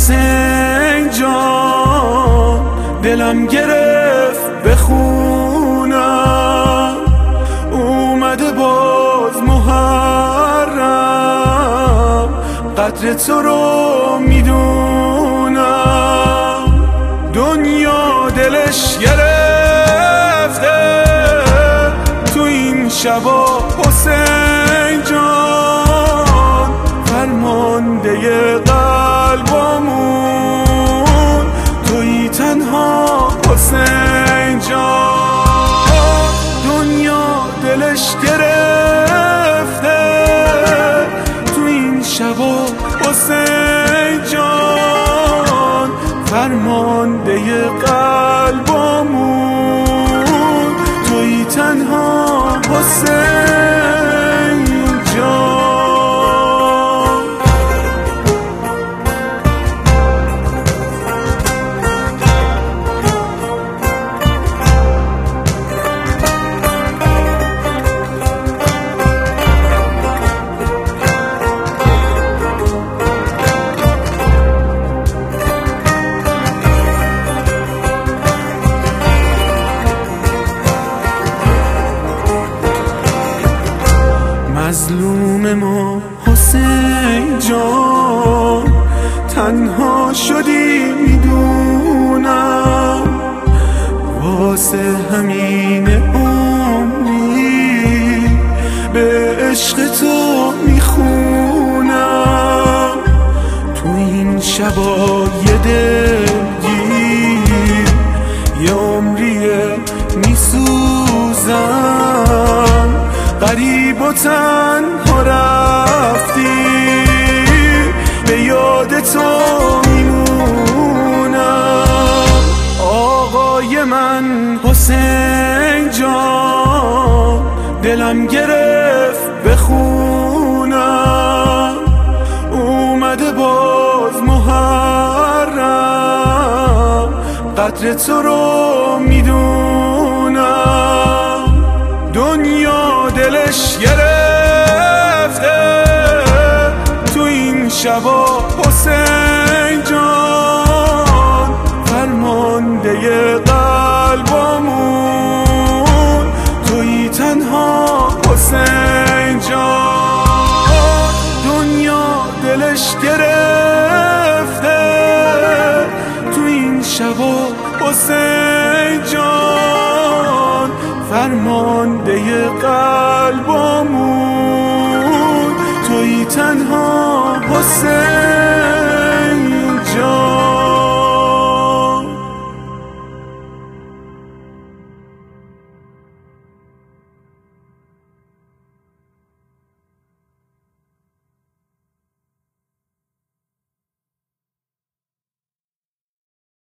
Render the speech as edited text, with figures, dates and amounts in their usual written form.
حسین جان دلم گرفت بخونم، اومده باز محرم، قدر تو رو میدونم. دنیا دلش گرفته تو این شبا حسین جان، فرمانده قلبمون تویی تنها حسین جان. دنیا دلش گرفته تو این شبا حسین جان، فرمانده قلبمون تویی تنها حسین جان. مظلوم ما حسین جان، تنها شدی میدونم، واسه همین عمری به عشق تو میخونم. تو این شبای دلگیر یه عمریه میسوزم، غریب و تنها رفتی، به یاد تو میمونم. آقای من حسین جان دلم گرفت بخونم، اومده باز محرم، قدر تو رو میدونم. دنیا دلش گرفته تو این شبا حسین جان، فرمانده قلبمون تویی تنها حسین جان. دنیا دلش گرفته تو این شبا حسین جان، فرمانده قلبمون تویی تنها حسین جان.